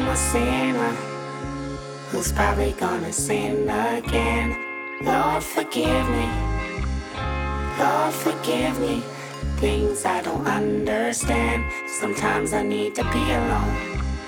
am a sinner who's probably gonna sin again. Lord, forgive me. Lord, forgive me. Things I don't understand. Sometimes I need to be alone.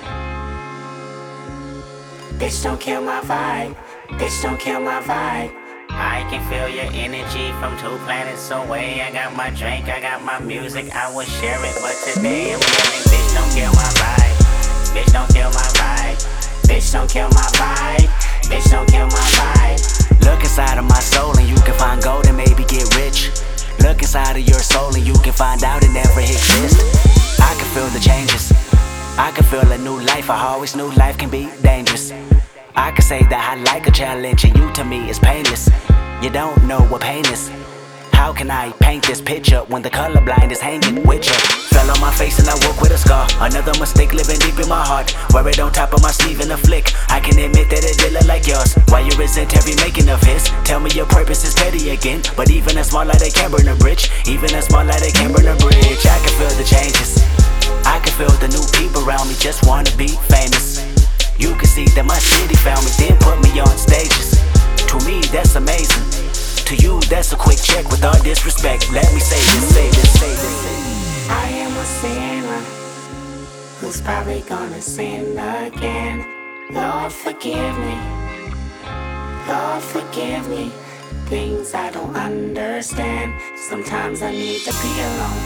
Bitch, don't kill my vibe. Bitch, don't kill my vibe. I can feel your energy from 2 planets away. I got my drink, I got my music, I would share it, but today I'm yelling, bitch, don't kill my vibe. Bitch, don't kill my vibe. Bitch, don't kill my vibe. Bitch, don't kill my vibe. Look inside of my soul and you can find gold and maybe get rich. Look inside of your soul and you can find out it never exists. I can feel the changes. I can feel a new life. I always knew life can be dangerous. I can say that I like a challenge and you to me is painless. You don't know what pain is. How can I paint this picture when the colorblind is hanging with you? Fell on my face and I woke with a scar. Another mistake living deep in my heart. Wear it on top of my sleeve in a flick. I can admit that it did look like yours. Why you resent every making of his? Tell me your purpose is petty again. But even a small light, they can burn a bridge. Even a small light, they can burn a bridge. I can feel the changes. I can feel the new people around me just wanna be famous. You can see that my city found me, then put me on stages. To me, that's amazing. To you, that's a quick check with all disrespect. Let me say this, say this, say this. I am a sinner who's probably gonna sin again. Lord, forgive me. Lord, forgive me. Things I don't understand. Sometimes I need to be alone.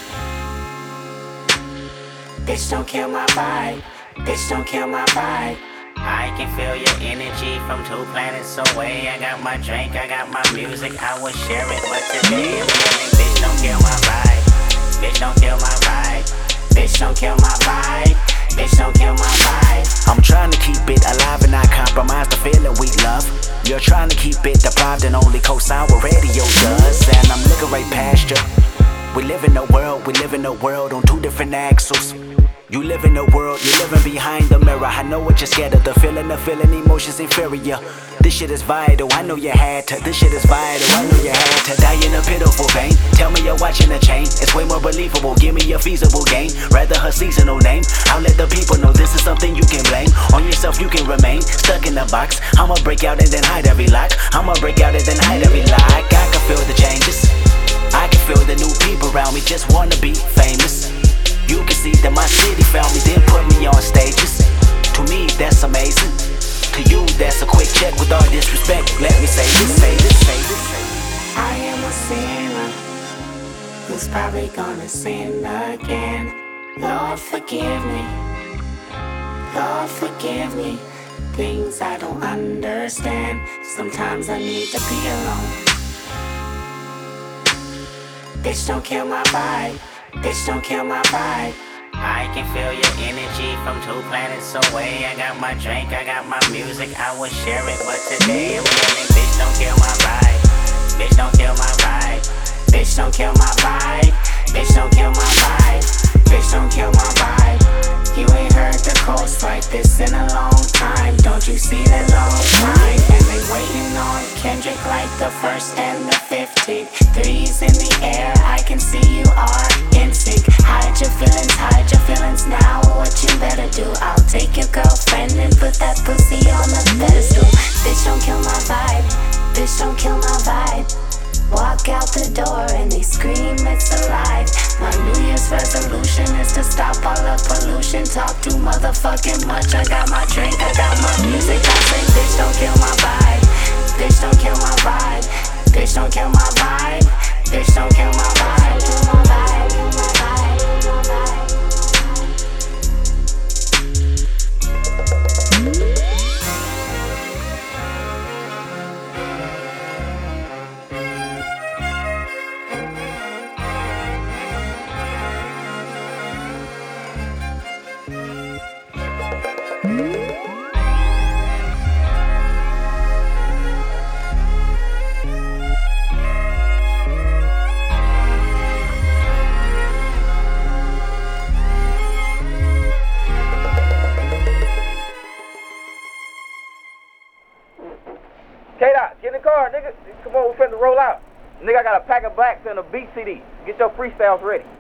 Bitch, don't kill my vibe. Bitch, don't kill my vibe. I can feel your energy from 2 planets away. I got my drink, I got my music, I would share it, but today I'm yelling, bitch, don't kill my vibe. Bitch, don't kill my vibe. Bitch, don't kill my vibe. Bitch, don't kill my vibe. I'm trying to keep it alive and not compromise the feeling we love. You're trying to keep it deprived and only co-sign what radio does. And I'm looking right past you. We live in a world on 2 different axles. You live in a world, you're living behind the mirror. I know what you're scared of, the feeling emotions inferior. This shit is vital, I know you had to. This shit is vital, I know you had to. Die in a pitiful pain, tell me you're watching a chain. It's way more believable, give me a feasible game. Rather her seasonal name, I'll let the people know this is something you can blame. On yourself you can remain, stuck in a box. I'ma break out and then hide every lock. I'ma break out and then hide every lock. I can feel the changes, I can feel the new people around me just wanna be famous. You can see that my city found me, then put me on stages. To me, that's amazing. To you, that's a quick check with all disrespect. Let me say this, say this, say this. I am a sinner who's probably gonna sin again. Lord, forgive me. Lord, forgive me. Things I don't understand. Sometimes I need to be alone. Bitch, don't kill my vibe. Bitch, don't kill my vibe. I can feel your energy from 2 planets away. I got my drink, I got my music, I would share it, but today I'm yelling, bitch, don't kill my vibe. Bitch, don't kill my vibe. Bitch, don't kill my vibe. Bitch, don't kill my vibe. Bitch, don't kill my vibe. You ain't heard the coast like this in a long time. Don't you see the long time? And they waiting on Kendrick like the 1st and the 15th. 3's in the air, I can see you are in sync. Hide your feelings now. What you better do? I'll take your girlfriend and put that pussy on the pedestal. Bitch, don't kill my vibe. Bitch, don't kill my vibe. Walk out the door and they scream it's alive. My New Year's resolution is to stop all the pollution. Talk too motherfucking much. I got my drink, I got my music. I say bitch, don't kill my vibe. Bitch, don't kill my vibe. Bitch, don't kill my vibe. Bitch, don't kill my vibe. Kill my vibe. Kill my vibe. Kill my vibe. K-Dot, get in the car, nigga. Come on, we finna roll out. Nigga, I got a pack of blacks and a beat CD. Get your freestyles ready.